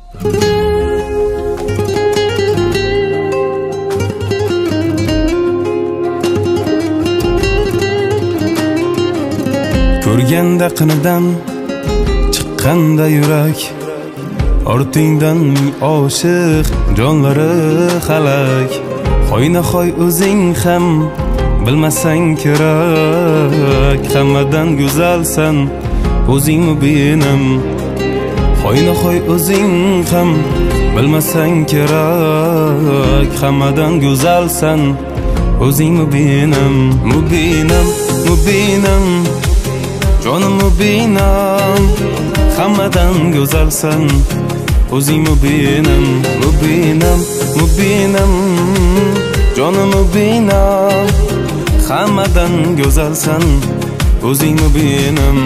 Ko'rganda qinidan chiqqanda yurak, ortingdan oshiq jonlari xalak. Hoynahoy o'zing ham bilmasang kerak, hammadan go'zalsan o'zing mubinim. Hoynahoy o'zing ham bilmasang kerak, hammadan go'zalsan o'zing mubinim. Mubinim, mubinim, jonim mubinim, hammadan go'zalsan o'zing mubinim. Mubinim, mubinim, jonim mubinim, hammadan go'zalsan o'zing mubinim.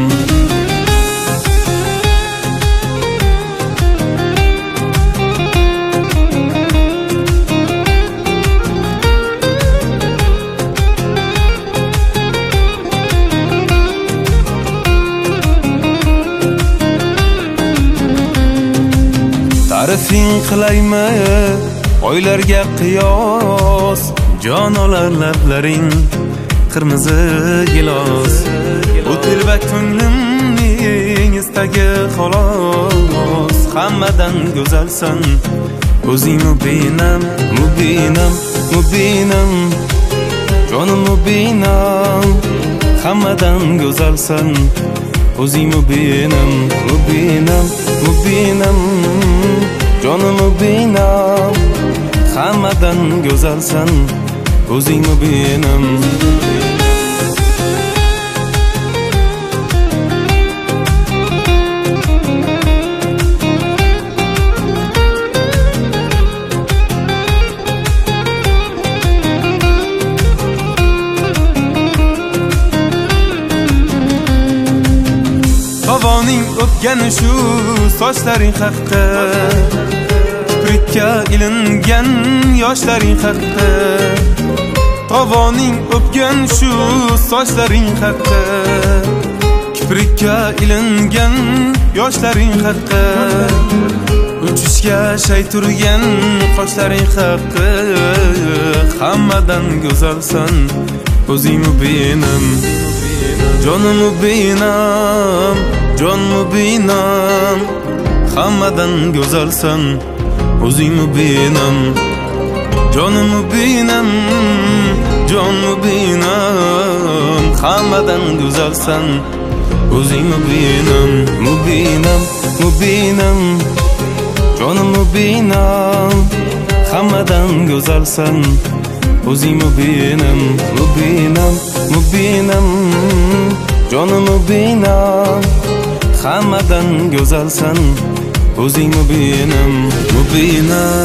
Ta'rifing qilaymi oylarga qiyos, jon olar lablaring qirmizi gilos. Bu tilba ko'nglimning istagi xolos, hammadan go'zalsan o'zing mubinim. Mubinim, mubinim, jonim mubinim, hammadan go'zalsan o'zing mubinim. Mubinim, mubinim, jonim mubinim, hammadan go'zalsan o'zing mubinim. Havoning o'pgan shu sochlaring haqqa, kiprikka ilingan yoshlaring haqqa. Havoning o'pgan shu sochlaring haqqa, kiprikka ilingan yoshlaring haqqa. Uchishga shay turgan qoshlaring haqqa, hammadan go'zalsan o'zing mubinim. Jonim mubinim, jon mubinim, hammadan go'zalsan o'zing mubinim. Jonim mubinim, jon mubinim, hammadan go'zalsan o'zing mubinim. Mubinim, mubinim, jonim mubinim, hammadan go'zalsan o'zing mubinim. Mubinim, mubinim, jonim mubinim, hammadan go'zalsan o'zing mubinim. Mubinim.